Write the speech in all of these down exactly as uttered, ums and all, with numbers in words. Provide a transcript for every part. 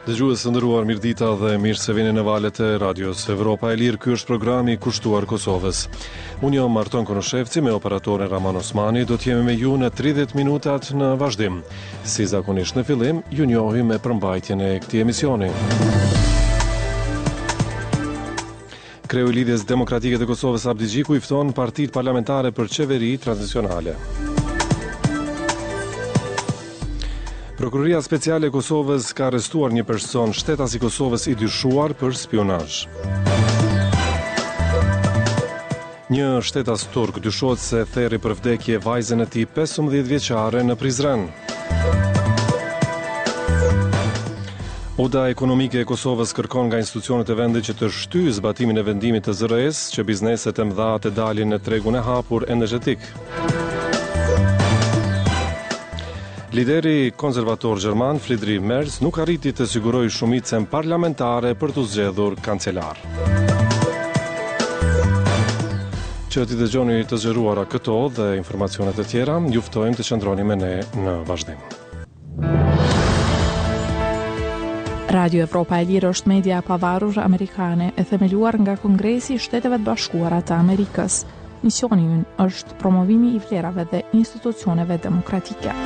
Dëgjues të nderuar, mirëdita dhe mirë se vini në valët e Radios Evropa e Lirë. Ky është programi i kushtuar Kosovës. Unë jam Marton Konoshevci me operatorin Raman Osmani. Do të jemi me ju në tridhjetë minutat në vazhdim. Si zakonisht në fillim, ju njohim me përmbajtjen e këtij emisioni. Kreu i Lidhjes Demokratike të Kosovës Abdi Xhiku i fton partitë parlamentare për qeveri tranzicionale. Prokuroria Speciale e Kosovës ka arrestuar një person shtetas i Kosovës i dyshuar për spionazh. Një shtetas turk dyshohet se therri për vdekje vajzën e tij pesëmbëdhjetë vjeçare në Prizren. Oda ekonomike e Kosovës kërkon nga institucionet e vendit që të shtyjë zbatimin e vendimit të zë er es që bizneset e mëdha të dalin në tregun e hapur energjetik. Lideri konservator gjerman Friedrich Merz nuk arriti të sigurojë shumicën parlamentare për të zgjedhur kancelar. Që t'i dëgjoni të zgjeruara këto dhe informacionet e tjera, ju ftojmë të qëndroni me ne në vazhdim. Radio Evropa e Lirë është media e pavarur amerikane e themeluar nga Kongresi i Shteteve të Bashkuara të Amerikës. Misioni i ynë është promovimi i vlerave dhe institucioneve demokratike.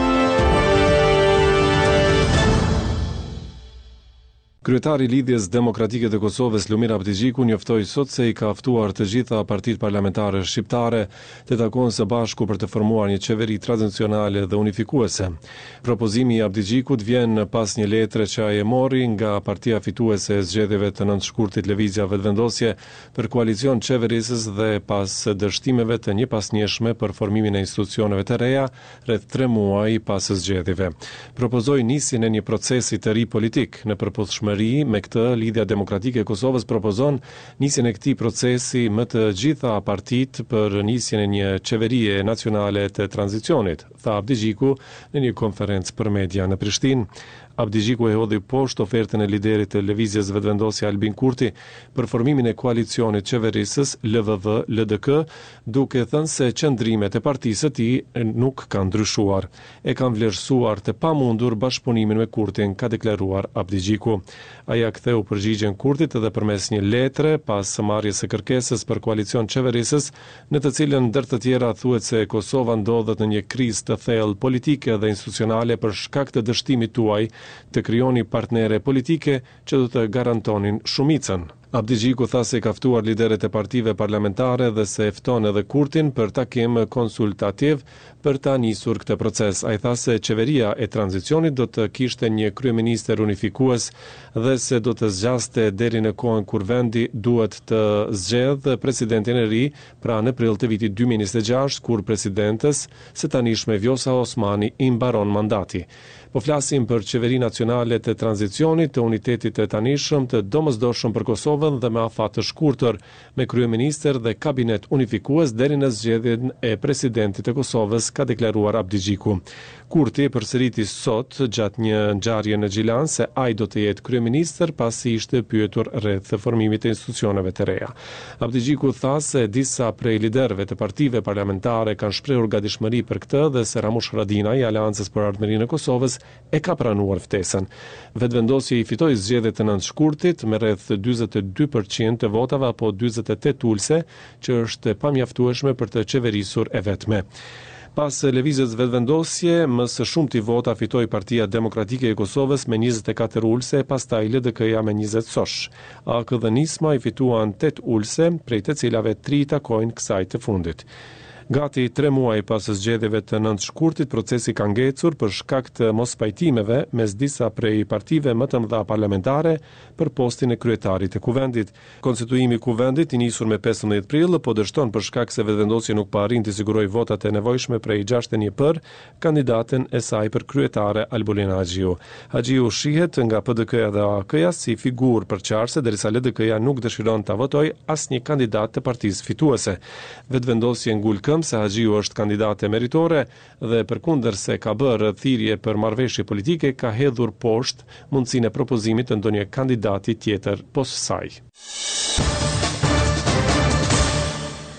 Kryetari i Lidhjes Demokratike të Kosovës Lumir Abdi Xhiku njoftoi sot se i ka ftuar të gjitha partitë parlamentare shqiptare të takohen së bashku për të formuar një qeveri tranzicionale dhe unifikuese. Propozimi i Abdi Xhikut vjen pas një letre që ai e mori nga partia fituese e zgjedhjeve të nëntë shkurtit Lëvizja Vetëvendosje për koalicion qeverisës dhe pas dështimeve të njëpasnjeshme për formimin e institucioneve të reja rreth tre muaj pas zgjedhjeve. Propozoi nisjen e një procesi të ri politik. Në përputhshmëri me këtë, Lidhja Demokratike e Kosovës propozon nisjen e këtij procesi me të gjitha partitë për nisjen e një qeverie nacionale të tranzicionit, tha Abdi Xhiku në një konferencë për media në Prishtinë. Abdi Xhiku e hodhi poshtë ofertën e liderit të Lëvizjes Vetëvendosje Albin Kurti për formimin e koalicionit qeverisës L V V L D K, duke thënë se qëndrimet e partisë së tij nuk kanë ndryshuar. E kanë vlerësuar të pamundur bashkëpunimin me Kurtin, ka deklaruar Abdi Xhiku. Ai ja ktheu përgjigjen Kurtit edhe përmes një letre pas marrjes së kërkesës për koalicion qeverisës, në të cilën ndër të tjera thuhet se Kosova ndodhet në një krizë të thellë politike dhe institucionale për shkak të dështimit tuaj të krijoni partnere politike që do të garantonin shumicën. Abdi Xhiku tha se ka ftuar liderët e partive parlamentare dhe se e fton edhe Kurtin për takim konsultativ për ta nisur këtë proces. Ai tha se qeveria e tranzicionit do të kishte një kryeministër unifikues dhe se do të zgjaste deri në kohën kur vendi duhet të zgjedhë presidentin e ri, pra në prill të vitit dy mijë e njëzet e gjashtë, kur presidentes së tanishme Vjosa Osmani i mbaron mandati. Po flasim për qeveri nacionale të tranzicionit, të unitetit të tanishëm, të domosdoshëm për Kosovën dhe me afat të shkurtër, me kryeministër dhe kabinet unifikues deri në zgjedhjen e presidentit të Kosovës, ka deklaruar Abdi Xhiku. Kurti përsëriti sot gjatë një ngjarje në Gjilan se ai do të jetë kryeministër pasi ishte pyetur rreth formimit të institucioneve të reja. Abdi Xhiku tha se disa prej liderëve të partive parlamentare kanë shprehur gatishmëri për këtë dhe se Ramush Haradinaj i Aleancës për Ardhmërinë e Kosovës e ka pranuar ftesën. Vetëvendosja i fitoi zgjedhjet të nëntë shkurtit me rreth dyzet e dy përqind të votave apo dyzet e tetë ulse, që është pamjaftueshme për të qeverisur e vetme. Pas lëvizjes vetëvendosje, më së shumti vota fitoi Partia Demokratike e Kosovës me njëzet e katër ulse, pastaj L D K-ja me njëzet sosh. A K dhe Nisma i fituan tetë ulse, prej të cilave tri takojnë kësaj të fundit. Gati tre muaj pas zgjedhjeve të nëntë shkurtit, procesi ka ngecur për shkak të mospajtimeve mes disa prej partive më të mëdha parlamentare për postin e kryetarit të kuvendit. Konstituimi i kuvendit i nisur me pesëmbëdhjetë prill, po dështon për shkak se vetëvendosja nuk pa arrin të sigurojë votat e nevojshme prej gjashtëdhjetë e një për kandidaten e saj për kryetare Albulina Haxhiu. Haxhiu shihet nga P D K-ja dhe A K-ja si figurë përçarëse, derisa L D K-ja nuk dëshiron ta votojë asnjë kandidat të partisë fituese. Vetëvendosja ngul se Haxhiu është kandidate meritore dhe përkundër se ka bërë thirrje për marrëveshje politike, ka hedhur poshtë mundësinë e propozimit të ndonjë kandidati tjetër posa saj.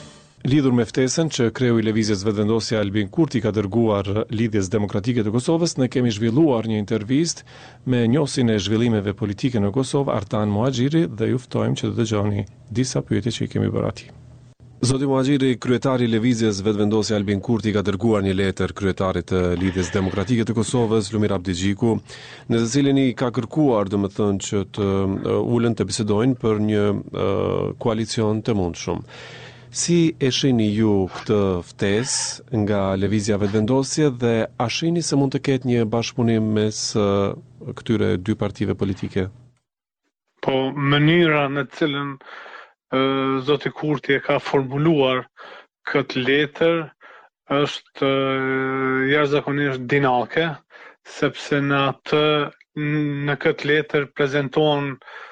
Lidhur me ftesën që kreu i lëvizjes vetëvendosja Albin Kurti ka dërguar Lidhjes Demokratike të Kosovës, ne kemi zhvilluar një intervistë me njohësin e zhvillimeve politike në Kosovë, Artan Muhaxhiri, dhe ju ftojmë që të dëgjoni disa pyetje që i kemi bërë atij. Zoti Muhaxhiri, kryetari i lëvizjes vetëvendosja Albin Kurti ka dërguar një letër kryetarit të Lidhjes Demokratike të Kosovës, Lumir Abdigjiku, në të cilin i ka kërkuar, domethënë, që të ulen të bisedojnë për një uh, koalicion të mundshëm. Si e shihni ju këtë ftesë nga lëvizja vetëvendosje dhe a shihni se mund të ketë një bashkëpunim mes uh, këtyre dy partive politike? Po, mënyra në të cilën uh, zoti Kurti e ka formuluar këtë letër është uh, jashtëzakonisht dinake, sepse në atë në këtë letër prezantohen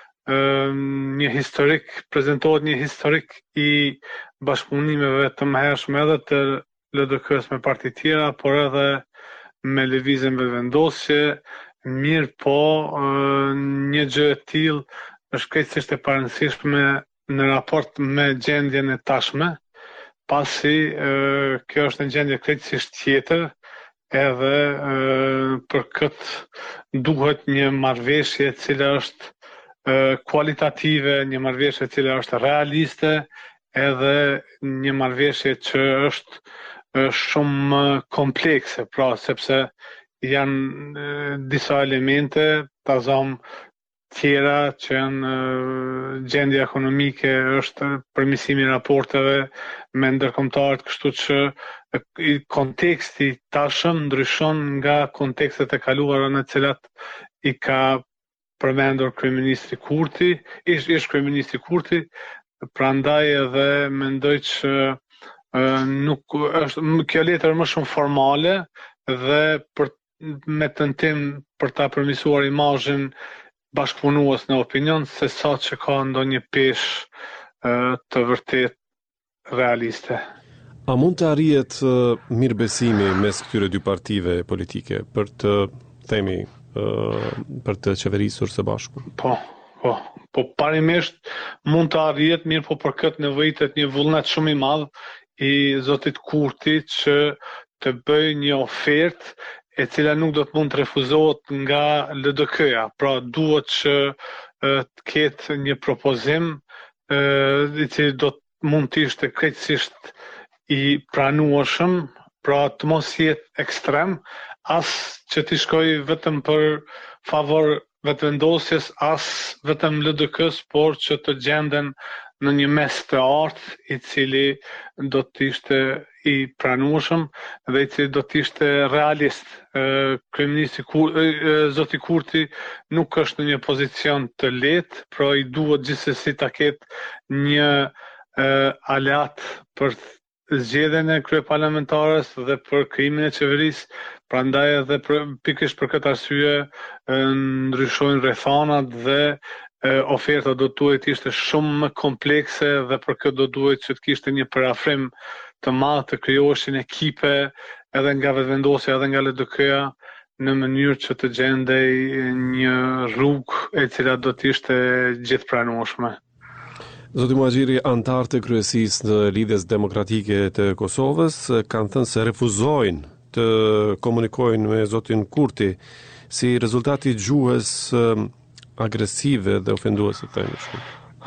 një historik, prezantohet një historik i bashkëpunimeve të mëhershme edhe të L D K-s me parti tjera, por edhe me lëvizjen vetëvendosje. Mirë po, një gjë e tillë është krejtësisht e parëndësishme në raport me gjendjen e tashme, pasi kjo është një gjendje krejtësisht tjetër, edhe për këtë duhet një marrëveshje e cila është kualitative, një marrëveshje e cila është realiste, edhe një marrëveshje që është shumë komplekse, pra sepse janë disa elemente, ta zëm tjera që janë gjendja ekonomike, është përmirësimi i raporteve me ndërkombëtarët, kështu që konteksti tashëm ndryshon nga kontekstet e kaluara në të cilat i ka përmendur kryeministri Kurti, ish, ish kryeministri Kurti, prandaj edhe mendoj që uh, nuk është kjo letër më shumë formale dhe për me tentim për ta përmirësuar imazhin bashkëpunues në opinion, se sa që ka ndonjë peshë uh, të vërtet realiste. A mund të arrihet uh, mirëbesimi mes këtyre dy partive politike për të themi për të qeverisur së bashku? Po, po, po parimisht mund të arrihet, mirë po për këtë nevojitet një vullnet shumë i madh i zotit Kurti që të bëjë një ofertë e cila nuk do të mund të refuzohet nga L D K-ja. Pra duhet që të ketë një propozim i cili do të mund të ishte krejtësisht i pranueshëm, pra të mos jetë ekstrem, as që t'i shkoj vetëm për favor vetëvendosjes, as vetëm L D K-s, por që të gjenden në një mes të artë i cili do të ishte i pranueshëm dhe i cili do të ishte realist. Kryeministri Kurti, zoti Kurti nuk është në një pozicion të lehtë, pra i duhet gjithsesi ta ketë një aleat për zgjedhjen e kryeparlamentares dhe për krijimin e qeverisë. Prandaj edhe pikërisht për këtë arsye ndryshojnë rrethanat dhe oferta do duhet ishte shumë më komplekse dhe për këtë do duhet që të kishte një parafrim të madh, të krijoheshin ekipe edhe nga vetëvendosja edhe nga L D K-ja në mënyrë që të gjendej një rrugë e cila do të ishte gjithpranueshme. Zoti Muhaxhiri, antarët e kryesisë të Lidhjes Demokratike të Kosovës kanë thënë se refuzojnë të komunikojnë me zotin Kurti si rezultati i gjuhës agresive dhe ofenduese të thënë.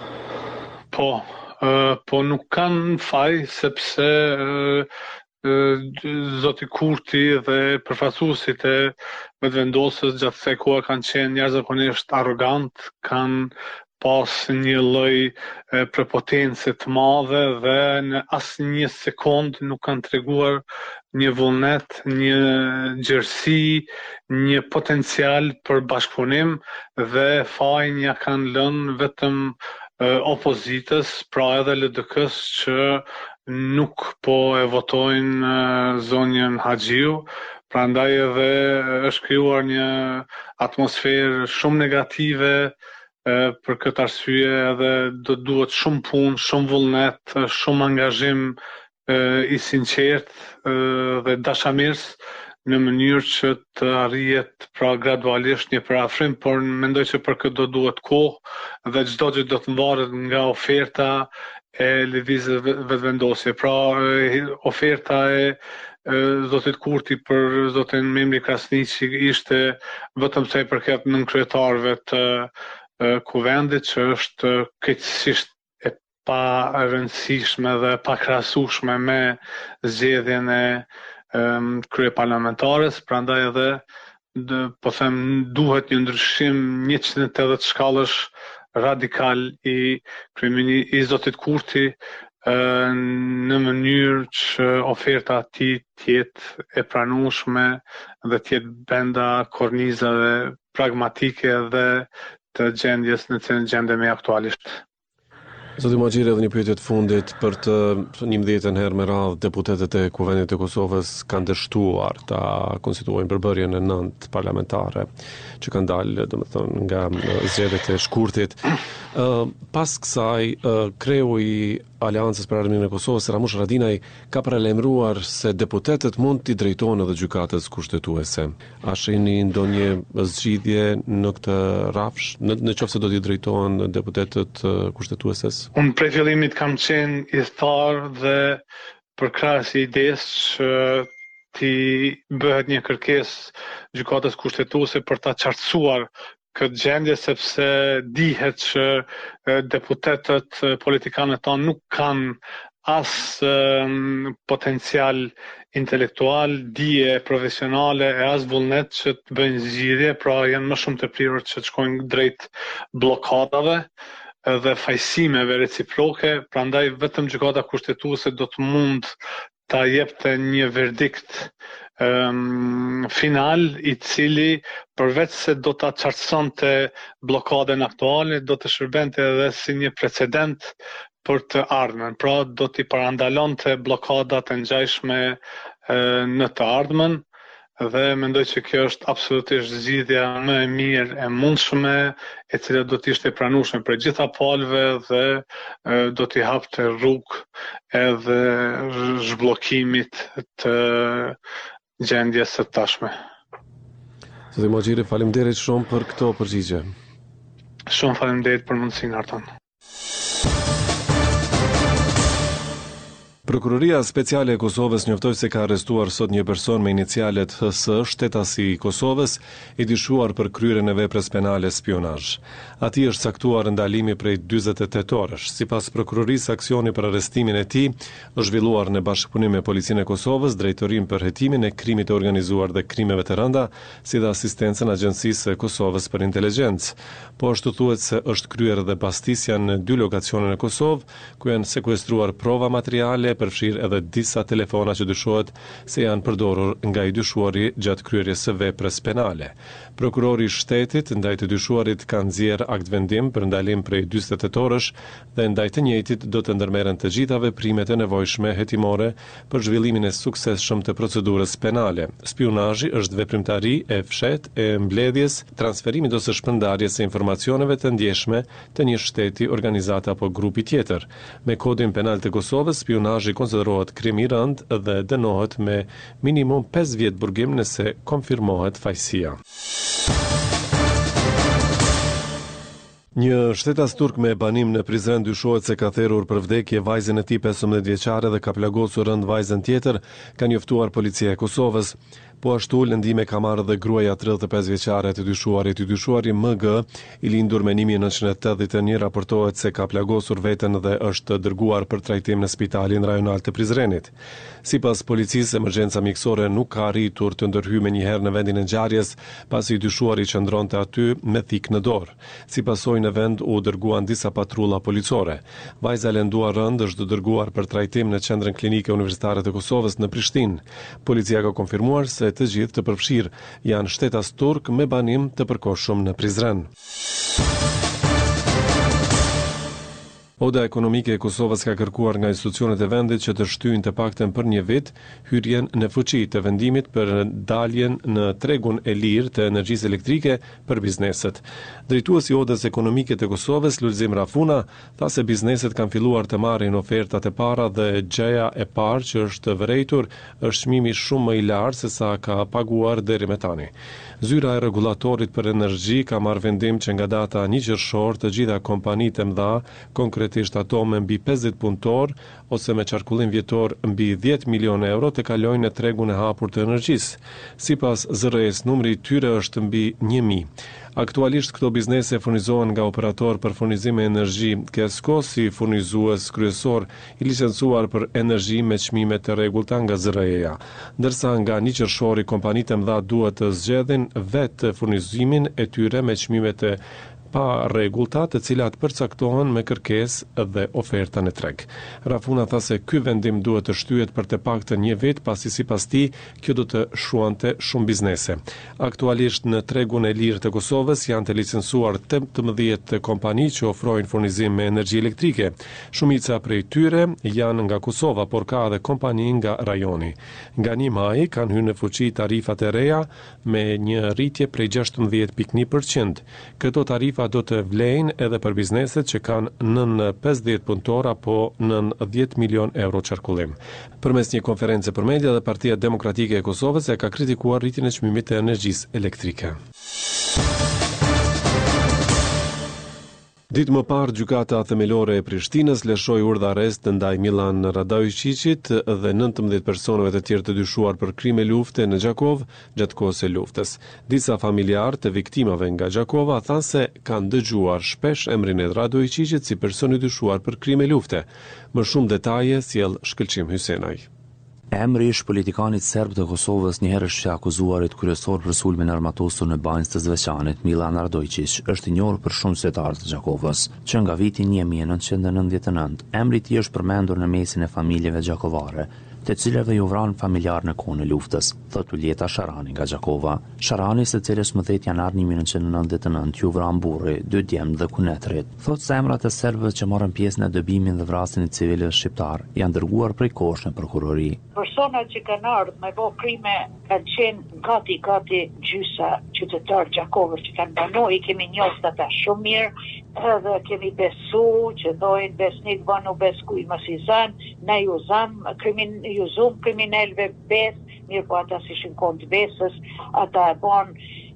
Po, uh, po nuk kanë faj sepse uh, uh, zoti Kurti dhe përfaqësuesit e vetëvendosjes gjatë kësaj kohe kanë qenë jashtëzakonisht arrogant, kanë pas një lloj prepotence të madhe dhe në asnjë sekond nuk kanë treguar një vullnet, një gjerësi, një potencial për bashkëpunim dhe fajin ja kanë lënë vetëm opozitës, pra edhe L D K-s që nuk po e votojnë zonjën Haxhiu. Prandaj edhe është krijuar një atmosferë shumë negative. Për këtë arsye edhe do duhet shumë punë, shumë vullnet, shumë angazhim i sinqert dhe dashamirës në mënyrë që të arrihet pra gradualisht një parafrim, por mendoj që për këtë do duhet kohë dhe çdo gjë do të mbaret nga oferta e lëvizjes vetëvendosje. Pra, oferta e zotit Kurti për zotin Memri Krasniqi ishte vetëm sa i përket nënkretarëve të kuvendit, që është krejtësisht e pa rëndësishme dhe pa krahasueshme me zgjedhjen e um, kryeparlamentares, prandaj edhe dë, po them duhet një ndryshim njëqind e tetëdhjetë shkallësh radikal i kryemini i zotit Kurti në mënyrë që oferta e tij të jetë e pranueshme dhe të jetë brenda kornizave pragmatike dhe të gjendjes në cilën gjendemi aktualisht. Zoti Moxhiri, edhe një pyetje të fundit, për të njëmbëdhjetën herë me radhë deputetët e Kuvendit të Kosovës kanë dështuar ta konstituojnë përbërjen e nëntë parlamentare që kanë dalë, domethënë, nga zgjedhjet e shkurtit. Uh, pas kësaj, uh, kreu i Aleancës për Armiqërinë e Kosovës, Ramush Haradinaj, ka paralajmëruar se deputetët mund t'i drejtojnë edhe gjykatës kushtetuese. A shihni ndonjë zgjidhje në këtë rrafsh, në, në qoftë se do t'i drejtohen deputetët uh, kushtetueses? Unë prej fillimit kam qenë i tharë dhe përkrahas i idesë që t'i bëhet një kërkesë gjykatës kushtetuese për ta qartësuar këtë gjendje, sepse dihet që deputetët, politikanët tonë nuk kanë as um, potencial intelektual, dije profesionale e as vullnet që të bëjnë zgjidhje, pra janë më shumë të prirur që të shkojnë drejt blokadave dhe fajsimeve reciproke, prandaj vetëm gjykata kushtetuese do të mund ta jepte një verdikt um, final i cili përveç se do ta qartësonte blokadën aktuale, do të shërbente edhe si një precedent për të ardhmen. Pra do t'i parandalonte blokadat e ngjashme në të ardhmen, dhe mendoj që kjo është absolutisht zgjidhja më e mirë e mundshme, e cila do të ishte e pranueshme për gjitha palëve dhe e, do t'i hapte rrugë edhe zhbllokimit të gjendjes së tashme. Zoti Moxhiri, faleminderit shumë për këto përgjigje. Shumë faleminderit për mundësinë Artan. Prokuroria Speciale e Kosovës njoftoi se ka arrestuar sot një person me inicialet H S, shtetasi i Kosovës, i dyshuar për kryerjen e veprës penale spionazh. Atij është caktuar ndalimi prej dyzet e tetë orësh. Sipas prokurorisë, aksioni për arrestimin e tij është zhvilluar në bashkëpunim me Policinë e Kosovës, Drejtorinë për hetimin e krimit të organizuar dhe krimeve të rënda, si dhe asistencën Agjencisë së Kosovës për Inteligjencë. Po ashtu thuhet se është kryer edhe pastisja në dy lokacione në Kosovë, ku janë sekuestruar prova materiale, përfshirë edhe disa telefona që dyshohet se janë përdorur nga i dyshuari gjatë kryerjes së veprës penale. Prokurori i shtetit ndaj të dyshuarit ka nxjerrë akt vendim për ndalim prej dyzet e tetë orësh dhe ndaj të njëjtit do të ndërmerren të gjitha veprimet e nevojshme hetimore për zhvillimin e suksesshëm të procedurës penale. Spionazhi është veprimtari e fshehtë e mbledhjes, transferimit ose shpërndarjes së informacioneve të ndjeshme të një shteti, organizate apo grupi tjetër. Me Kodin Penal të Kosovës, spionazhi konsiderohet krim i rëndë dhe dënohet me minimum pesë vjet burgim nëse konfirmohet fajësia. Një shtetas turk me banim në Prizren dyshohet se ka therrur për vdekje vajzën e tij pesëmbëdhjetë vjeçare dhe ka plagosur rënd vajzën tjetër, ka njoftuar policia e Kosovës. Po ashtu lëndime ka marrë dhe gruaja tridhjetë e pesë vjeçare të dyshuarit. I dyshuari M G, i lindur me një mijë nëntëqind e tetëdhjetë e një, raportohet se ka plagosur veten dhe është dërguar për trajtim në spitalin rajonal të Prizrenit. Sipas policisë, emergjenca mjekësore nuk ka arritur të ndërhyjë më njëherë në vendin e ngjarjes, pasi i dyshuari qëndronte aty me thik në dorë. Sipas saj në vend u dërguan disa patrulla policore. Vajza lënduar rënd është dërguar për trajtim në qendrën klinike universitare të Kosovës në Prishtinë. Policia ka konfirmuar se të gjithë të përfshirë janë shtetas turk me banim të përkohshëm në Prizren. Oda ekonomike e Kosovës ka kërkuar nga institucionet e vendit që të shtyjnë të paktën për një vit hyrjen në fuqi të vendimit për daljen në tregun e lirë të energjisë elektrike për bizneset. Drejtuesi i Odës ekonomike të Kosovës, Lulzim Rafuna, tha se bizneset kanë filluar të marrin ofertat e para dhe gjëja e parë që është vërejtur është çmimi shumë më i lartë se sa ka paguar deri më tani. Zyra e rregullatorit për energji ka marrë vendim që nga data një qershor të gjitha kompanitë e mëdha, konkret konkretisht ato me mbi pesëdhjetë punëtor ose me qarkullim vjetor mbi dhjetë milionë euro të kalojnë në tregun e hapur të energjisë. Sipas Z R E-s, numri i tyre është mbi një mijë. Aktualisht këto biznese furnizohen nga operator për furnizim me energji Kesko si furnizues kryesor i licencuar për energji me çmime të rregullta nga Z R E-ja, ndërsa nga një qershori kompanitë e mëdha duhet të zgjedhin vetë furnizimin e tyre me çmime të pa rregullta, të cilat përcaktohen me kërkesë dhe ofertën e treg. Rafuna tha se ky vendim duhet të shtyhet për të paktën një vit, pasi sipas tij kjo do të shuante shumë biznese. Aktualisht në tregun e lirë të Kosovës janë të licencuar tetëmbëdhjetë kompani që ofrojnë furnizim me energji elektrike. Shumica prej tyre janë nga Kosova, por ka edhe kompani nga rajoni. Nga një maj kanë hyrë në fuqi tarifat e reja me një rritje prej gjashtëmbëdhjetë pikë një përqind. Këto tarifa do të vlejnë edhe për bizneset që kanë nën pesëdhjetë punëtor apo nën dhjetë milion euro qarkullim. Përmes një konference për media dhe Partia Demokratike e Kosovës e ka kritikuar rritjen e çmimit të energjisë elektrike. Ditë më parë, gjykata themelore e Prishtinës lëshoi urdhë arrest ndaj Milan Radojčićit dhe nëntëmbëdhjetë personave të tjerë të dyshuar për krime lufte në Gjakov gjatë kohës së luftës. Disa familjarë të viktimave nga Gjakova thanë se kanë dëgjuar shpesh emrin e Radojčićit si person i dyshuar për krime lufte. Më shumë detaje sjell Shkëlqim Hysenaj. Emri ish politikanit serb të Kosovës, njëherësh që akuzuarit kryesor për sulmin armatosur në banjës të Zveçanit, Milan Radojčić, është i njohur për shumë qytetarë të Gjakovës, që nga viti një mijë e nëntëqind e nëntëdhjetë e nëntë, emri i tij është përmendur në mesin e familjeve gjakovare, të cilave ju vranë familjar në kohën e luftës, thot Uljeta Sharani nga Gjakova. Sharani, së cilës mëdhjetë janar një mijë e nëntëqind e nëntëdhjetë e nëntë, ju vranë burri, dy djemt dhe kunetrit. Thot se emrat e serbëve që morën pjesë në dëbimin dhe vrasjen e civilëve shqiptar janë dërguar prej kosh në prokurori. Personat që kanë ardhur me bë krime kanë qenë gati gati gjysa qytetarë Gjakovës që kanë banuar, i kemi njohur ata shumë mirë, edhe kemi besu që dojnë besnik banu beskuj mos i zan, ne ju zam krimin ju zum kriminalëve bes, mirë po ata si shin kont besës, ata e bën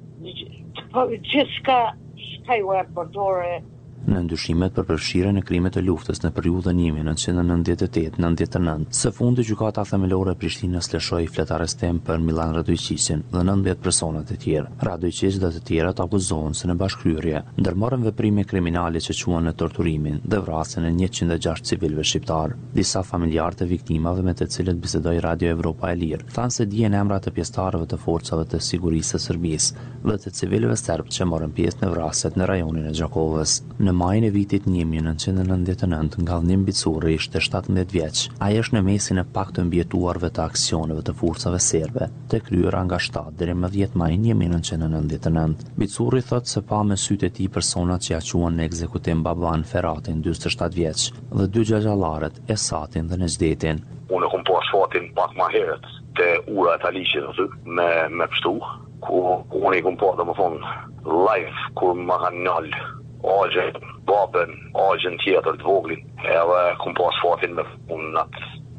gjithçka shka ju e përdore. Në ndyshimet për përfshirjen e krimeve të luftës në periudhën një mijë e nëntëqind e nëntëdhjetë e tetë nëntëdhjetë e nëntë, së fundi gjykata themelore e Prishtinës lëshoi flet arrestim për Milan Radojčićin dhe nëntëmbëdhjetë persona të tjerë. Radojčić dhe të tjerat akuzohen se në bashkëhyrje ndërmorën veprime kriminale që quhen në torturimin dhe vrasjen e njëqind e gjashtë civilëve shqiptar. Disa familjarë të viktimave me të cilët bisedoi Radio Evropa e Lirë thanë se dihen emrat e pjesëtarëve të forcave të sigurisë së Serbisë dhe të civilëve serb që morën pjesë në vrasjet në rajonin e Gjakovës. Në majin e vitit një mijë e nëntëqind e nëntëdhjetë e nëntë, Ngallnim Bicuri ishte shtatëmbëdhjetë vjeç. Ai është në mesin e pak të mbijetuarve të aksioneve të forcave serbe, të kryera nga shtatë deri më dhjetë maj një mijë e nëntëqind e nëntëdhjetë e nëntë. Bicuri thotë se pa me sytë e tij personat që ja quan në ekzekutim Baban Feratin, dyzet e shtatë vjeç, dhe dy xhaxhallarët, Esatin dhe Nezdetin. Unë kom pas fatin pak më herët te ura e Taliqit aty me me pështu, ku unë i kom pa domethënë live kur më kanë nal Agjen, babën, agjen tjetër të voglin, edhe kom pas fatin me punat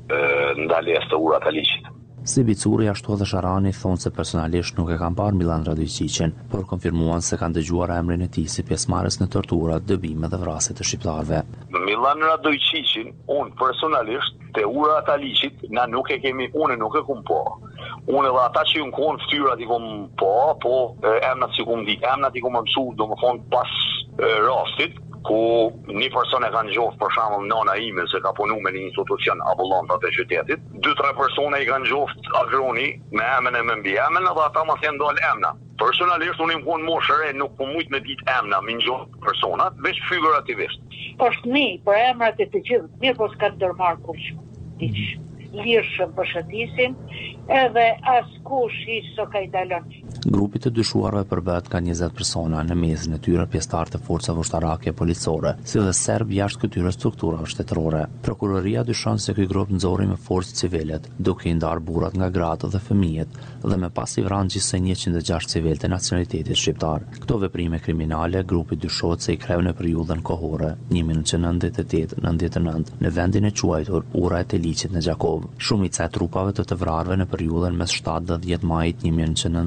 ndaljes të ura të liqit. Si Bicuri ashtu edhe Sharani thonë se personalisht nuk e kanë parë Milan Radojčićin, por konfirmuan se kanë dëgjuar emrin e tij si pjesëmarrës në tortura, dëbime dhe vrasje të shqiptarëve. Milan Radojčićin, unë personalisht te ura të liqit, na nuk e kemi, unë nuk e kum pa. Unë edhe ata që ju në konë ftyrat i kom pa, po emnat që kom di, emnat i kom mësu, do më thonë pas e, rastit, ku një person e kanë gjoftë për shembull nana ime se ka punu me një institucion ambullantat e qytetit, dy tre persona i kanë gjoftë agroni me emën e me mbi emën edhe ata mas janë dalë emna. Personalisht unë im konë moshëre, nuk po mujt me ditë emna, me njohë personat, veç figurativisht. Është mi, për emrat e të gjithë, mirë po s'ka ndërmarrë kur diç. Lirshëm përshëndesin, edhe askush hiç s'o ka i dalën. Grupi të dyshuarve përbëhet nga njëzet persona, në mesin e tyre pjesëtarë të forcave ushtarake policore, si dhe serb jashtë këtyre strukturave shtetërore. Prokuroria dyshon se ky grup nxorri me forcë civilet, duke i ndarë burrat nga gratë dhe fëmijët, dhe me pas i vranë gjithsej njëqind e gjashtë civilë të nacionalitetit shqiptar. Këto veprime kriminale grupi dyshohet se i kreu në periudhën kohore një mijë e nëntëqind e nëntëdhjetë e tetë nëntëdhjetë e nëntë në vendin e quajtur Ura e Teliqit në Gjakov. Shumica e trupave të të vrarëve në periudhën mes shtatë dhe dhjetë majit një mijë e nëntëqind e nëntëdhjetë e nëntë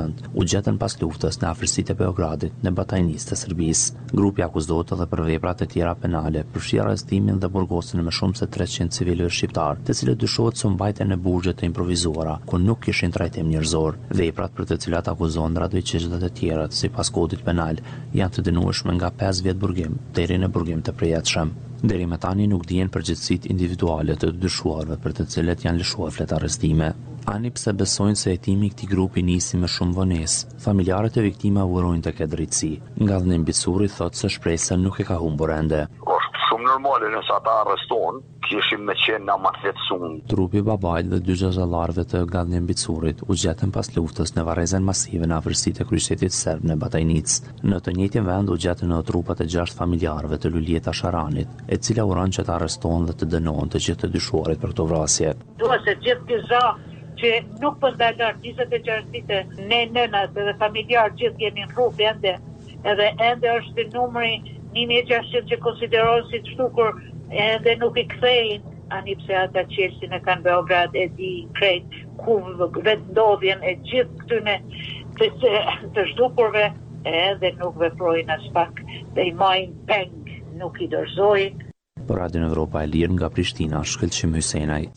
vend u gjetën pas luftës në afërsitë e Beogradit në batajnisë të Serbisë. Grupi akuzohet edhe për veprat e tjera penale, përfshi arrestimin dhe burgosin e më shumë se treqind civilëve shqiptar, të cilët dyshohet se mbajtjen në burgje të improvizuara, ku nuk kishin trajtim njerëzor. Veprat për të cilat akuzohen Radojqić dhe të tjerët, sipas kodit penal, janë të dënueshme nga pesë vjet burgim deri në burgim të përjetshëm. Deri më tani nuk dihen përgjegjësitë individuale të dyshuarve për të cilët janë lëshuar flet arrestime. Ani pse besojnë se hetimi i këtij grupi nisi me shumë vonesë. Familjarët e viktimave urojnë të ketë drejtësi. Nga Bicuri thotë se shpresa nuk e ka humbur ende. Është shumë normale nëse ata arrestohen, kishim me qenë na më thetsum. Trupi i babait dhe dy zezallarëve të Gallën Bicurit u gjetën pas luftës në varrezën masive në afërsitë e kryeqytetit serb në Batajnicë. Në të njëjtin vend u gjetën edhe trupat e gjashtë familjarëve të Lulieta Sharanit, e cila uron që të arrestohen dhe të dënohen të gjithë të dyshuarit për këto vrasje. Dua se gjithë këza që nuk po ndalon njëzet e gjashtë vite, ne nënat dhe familjar gjithë jemi në rrugë ende, edhe ende është numri një mijë e gjashtëqind që konsiderohen si të shtukur, edhe nuk i kthejnë, ani pse ata qelsin e kanë Beograd e di krejt ku vetë ndodhjen e gjithë këtyne të, të, të shtukurve, edhe nuk veprojnë as pak dhe i majnë peng, nuk i dorëzojnë. Për Radio Evropa e Lirë nga Prishtina, Shkëlqim Hysenaj.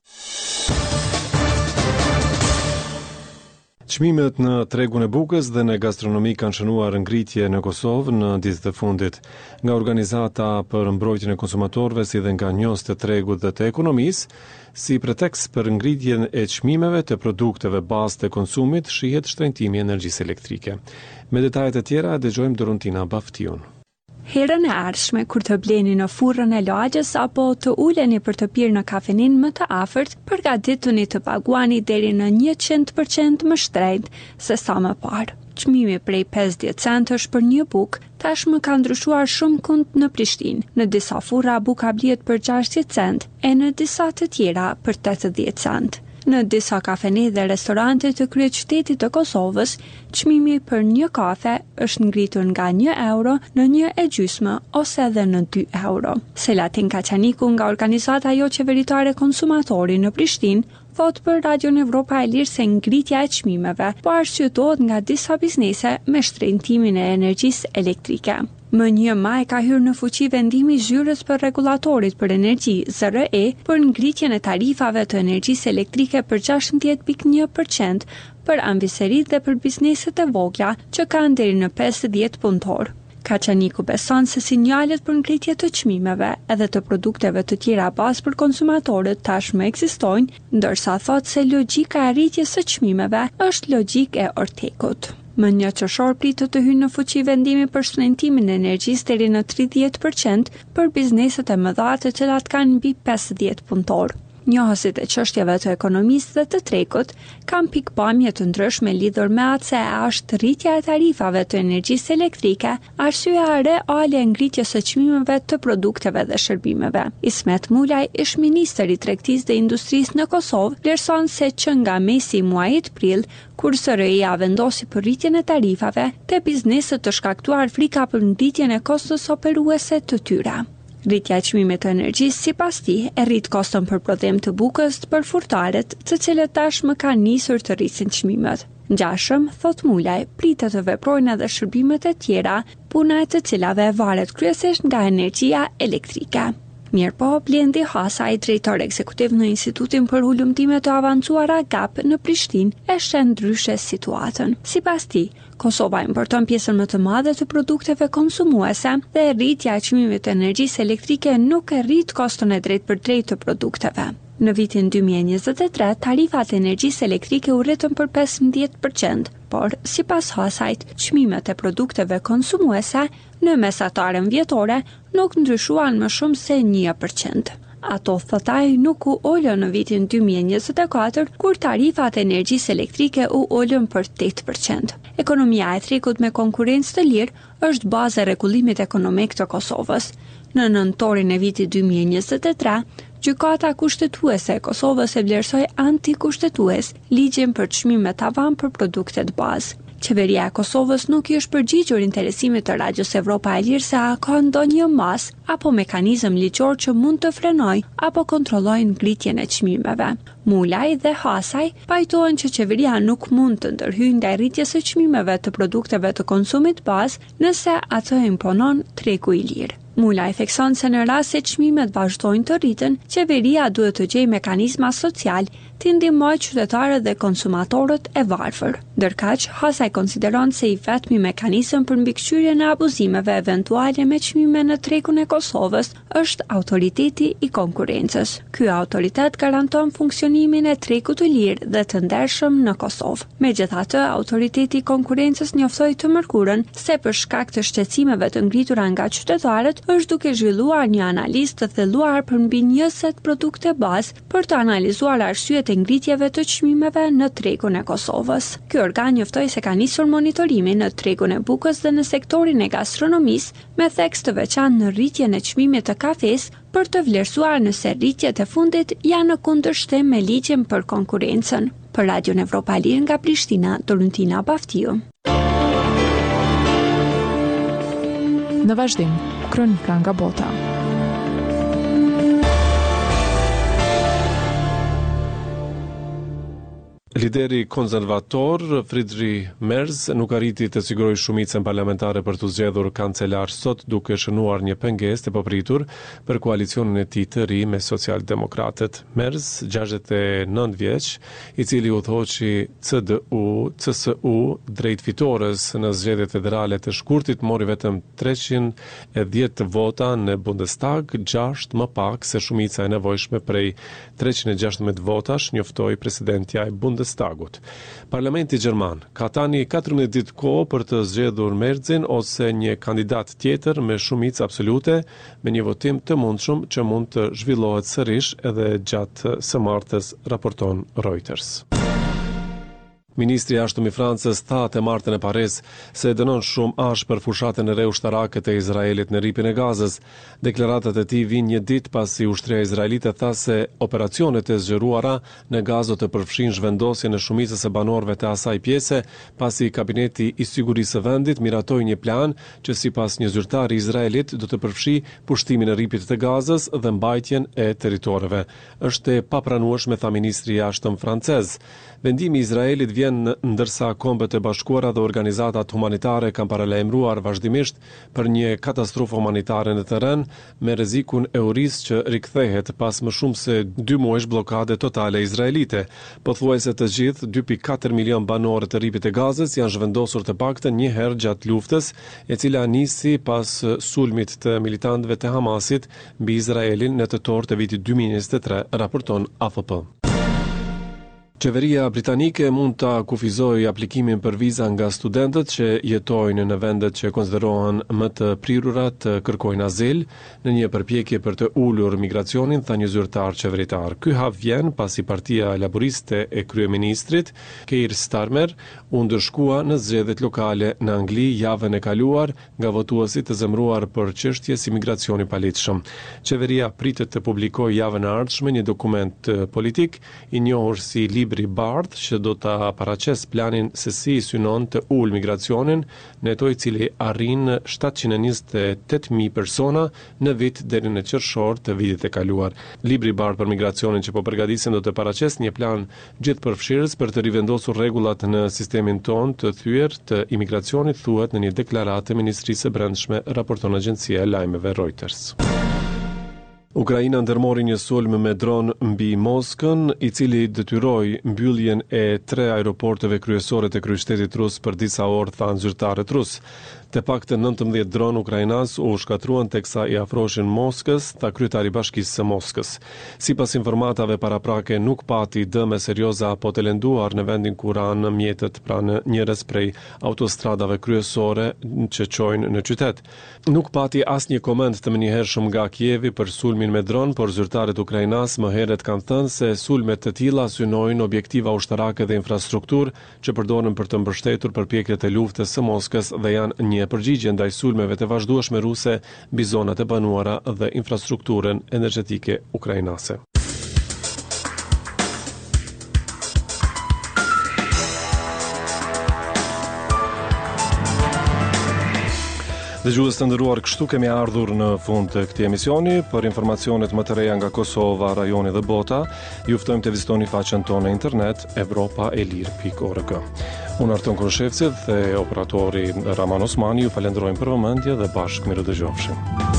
Çmimet në tregun e bukës dhe në gastronomi kanë shënuar ngritje në Kosovë në ditët e fundit. Nga organizata për mbrojtjen e konsumatorëve si dhe nga njohës të tregut dhe të ekonomisë, si pretekst për ngritjen e çmimeve të produkteve bazë të konsumit, shihet shtrëngtimi i energjisë elektrike. Me detajet e tjera dëgjojmë Dorontina Baftion. Herën e ardhshme kur të bleni në furrën e lagjes apo të uleni për të pirë në kafenin më të afërt, përgatituni të paguani deri në njëqind përqind më shtrejt se sa më parë. Çmimi prej pesëdhjetë centësh për një bukë tashmë ka ndryshuar shumë kund në Prishtinë. Në disa furra buka blihet për gjashtëdhjetë cent e në disa të tjera për tetëdhjetë cent. Në disa kafene dhe restorante të kryeqytetit të Kosovës, çmimi për një kafe është ngritur nga një euro në një e gjysmë ose edhe në dy euro. Selatin Kaçaniku nga organizata jo qeveritare Konsumatori në Prishtinë thot për Radio Evropa e Lirë se ngritja e çmimeve po arsyetohet nga disa biznese me shtrëngtimin e energjisë elektrike. Më një maj ka hyrë në fuqi vendimi i zyrës për rregullatorit për energji Z R E për ngritjen e tarifave të energjisë elektrike për gjashtëdhjetë pikë një përqind për anëviserit dhe për bizneset e vogla që kanë deri në pesëdhjetë punëtor. Kaçaniku beson se sinjalet për ngritje të çmimeve edhe të produkteve të tjera bazë për konsumatorët tashmë ekzistojnë, ndërsa thot se logjika e rritjes së çmimeve është logjikë e Ortekut. Më një qershor pritet të hyjë në fuqi vendimi për shtrëngtimin e energjisë deri në tridhjetë përqind për bizneset e mëdha të cilat kanë mbi pesëdhjetë punëtor. Njohësit e çështjeve të ekonomisë dhe të tregut kanë pikpamje të ndryshme lidhur me atë se a është rritja e tarifave të energjisë elektrike arsyeja e reale e ngritjes së çmimeve të produkteve dhe shërbimeve. Ismet Mulaj, ish ministri i tregtisë dhe industrisë në Kosovë, vlerëson se që nga mesi i muajit prill, kur S R I-a vendosi për rritjen e tarifave, te bizneset të shkaktuar frika për ngritjen e kostos operuese të tyre. Rritja e çmimit të energjisë sipas tij e rrit koston për prodhim të bukës për furtarët, të cilët tashmë kanë nisur të rrisin çmimet. Ngjashëm, thot Mulaj, pritet të veprojnë edhe shërbimet e tjera, puna e të cilave varet kryesisht nga energjia elektrike. Mirpo, Blendi Hasaj, drejtor ekzekutiv në Institutin për Ulëmtime të Avancuara G A P në Prishtinë, e shën ndryshe situatën. Sipas tij, Kosova importon pjesën më të madhe të produkteve konsumuese dhe rritja e çmimit të energjisë elektrike nuk e rrit koston e drejtë për drejtë të produkteve. Në vitin dy mijë e njëzet e tre, tarifat e energjisë elektrike u rritën për pesëdhjetë përqind, por, sipas Hasajt, çmimet e produkteve konsumuese në mesatarën vjetore nuk ndryshuan më shumë se një përqind. Ato, thotaj, nuk u olën në vitin dy mijë e njëzet e katër, kur tarifat e energjisë elektrike u olën për tetë përqind. Ekonomia e tregut me konkurrencë të lirë është baza e rregullimit ekonomik të Kosovës. Në nëntorin e vitit dy mijë e njëzet e tre, Gjykata kushtetuese e Kosovës e vlerësoi antikushtetues ligjin për çmime tavan për produktet bazë. Qeveria e Kosovës nuk i është përgjigjur interesimit të Radios Evropa e Lirë se a ka ndonjë mas apo mekanizëm ligjor që mund të frenojë apo kontrollojë ngritjen e çmimeve. Mulaj dhe Hasaj pajtohen që qeveria nuk mund të ndërhyjë ndaj rritjes së çmimeve të produkteve të konsumit bazë nëse atë imponon tregu i lirë. Mulaj thekson se në rast se çmimet vazhdojnë të rriten, qeveria duhet të gjejë mekanizma social të ndihmojë qytetarët dhe konsumatorët e varfër. Ndërkaq, Hasaj konsideron se i vetmi mekanizëm për mbikëqyrjen e abuzimeve eventuale me çmime në tregun e Kosovës është autoriteti i konkurrencës. Ky autoritet garanton funksionimin e tregut të lirë dhe të ndershëm në Kosovë. Megjithatë, autoriteti i konkurrencës njoftoi të mërkurën se për shkak të shqetësimeve të ngritura nga qytetarët është duke zhvilluar një analizë të thelluar për mbi njëzet produkte bazë për të analizuar arsyet e ngritjeve të çmimeve në tregun e Kosovës. Ky organ njoftoi se ka nisur monitorimi në tregun e bukës dhe në sektorin e gastronomisë me theks të veçantë në rritjen e çmimit të kafes për të vlerësuar nëse rritjet e fundit janë në kundërshtim me ligjin për konkurrencën. Për Radion Evropa e Lirë nga Prishtina, Doruntina Baftiu. Në vazhdim, kronika nga bota. Lideri konservator Friedrich Merz nuk arriti të sigurojë shumicën parlamentare për të zgjedhur kancelar sot, duke shënuar një pengesë të papritur për koalicionin e tij të ri me socialdemokratët. Merz, gjashtëdhjetë e nëntë vjeç, i cili udhëhoqi C D U, C S U drejt fitores në zgjedhjet federale të shkurtit, mori vetëm treqind e dhjetë vota në Bundestag, gjashtë më pak se shumica e nevojshme prej treqind e gjashtëmbëdhjetë votash, njoftoi presidentja e Bundestagut. Parlamenti gjerman ka tani katërmbëdhjetë ditë kohë për të zgjedhur Merzin ose një kandidat tjetër me shumicë absolute, me një votim të mundshëm që mund të zhvillohet sërish edhe gjatë së martës, raporton Reuters. Ministri i Jashtëm i Francës tha të martën e pares se dënon shumë ashpër fushatën e re ushtarake të Izraelit në ripin e Gazës. Deklaratat e tij vijnë një ditë pasi ushtria izraelite tha se operacionet e zgjeruara në Gazë të përfshin zhvendosjen e shumicës së banorëve të asaj pjese, pasi kabineti i sigurisë së vendit miratoi një plan që sipas një zyrtari i Izraelit do të përfshi pushtimin e ripit të Gazës dhe mbajtjen e territoreve. Është e papranueshme, tha ministri i Jashtëm francez. Vendimi i Izraelit vjen ndërsa Kombet e Bashkuara dhe organizatat humanitare kanë paralajmëruar vazhdimisht për një katastrofë humanitare në terren, me rrezikun e urisë që rikthehet pas më shumë se dy muajsh bllokade totale izraelite. Pothuajse të gjithë dy pikë katër milion banorë të ripit të Gazës janë zhvendosur të paktën një herë gjatë luftës, e cila nisi pas sulmit të militantëve të Hamasit mbi Izraelin në tetor të vitit dy mijë e njëzet e tre, raporton A F P. Qeveria britanike mund ta kufizojë aplikimin për viza nga studentët që jetojnë në vendet që konsiderohen më të prirura të kërkojnë azil, në një përpjekje për të ulur migracionin, tha një zyrtar qeveritar. Ky hap vjen pasi Partia Laboriste e kryeministrit Keir Starmer u ndërshkua në zgjedhjet lokale në Angli javën e kaluar nga votuesit të zemëruar për çështjes imigracioni paligjshëm. Qeveria pritet të publikojë javën e ardhshme një dokument politik i njohur si Libri Bardh, që do ta paraqes planin se si synon të ul migracionin, në toj cili arrin shtatëqind e njëzet e tetë mijë persona në vit deri në qershor të vitit e kaluar. Libri Bardh për migracionin që po përgatisen do të paraqes një plan gjithëpërfshirës për të rivendosur rregullat në sistemin ton të thyer të imigracionit, thuhet në një deklaratë e Ministrisë së Brendshme, raporton agjencia e lajmeve Reuters. Ukraina ndërmori një sulm me dron mbi Moskën, i cili detyroi mbylljen e tre aeroporteve kryesore të kryeqytetit rus për disa orë, thanë zyrtarët rus. Të paktën nëntëmbëdhjetë dron ukrainas u shkatruan teksa i afroheshin Moskës, tha kryetari i Bashkisë së Moskës. Sipas informatave paraprake nuk pati dëme serioze apo të lënduar në vendin ku ranë mjetët pranë njërës prej autostradave kryesore që çojnë në qytet. Nuk pati asnjë koment të menjëhershëm nga Kievi për sulmin me dron, por zyrtarët ukrainas më herët kanë thënë se sulmet të tilla synojnë objektiva ushtarake dhe infrastrukturë që përdoren për të mbështetur përpjekjet e luftës së Moskës dhe janë një përgjigje ndaj sulmeve të vazhdueshme ruse mbi zonat e banuara dhe infrastrukturën energjetike ukrainase. Dëgjues të nderuar, kështu kemi ardhur në fund të këtij emisioni. Për informacionet më të reja nga Kosova, rajoni dhe bota, ju ftojmë të vizitoni faqen tonë në internet evropaelir pikë org. Unë Arton Krushevci dhe operatori Raman Osmani ju falenderojmë për vëmendje dhe bashkë mirë dëgjofshim.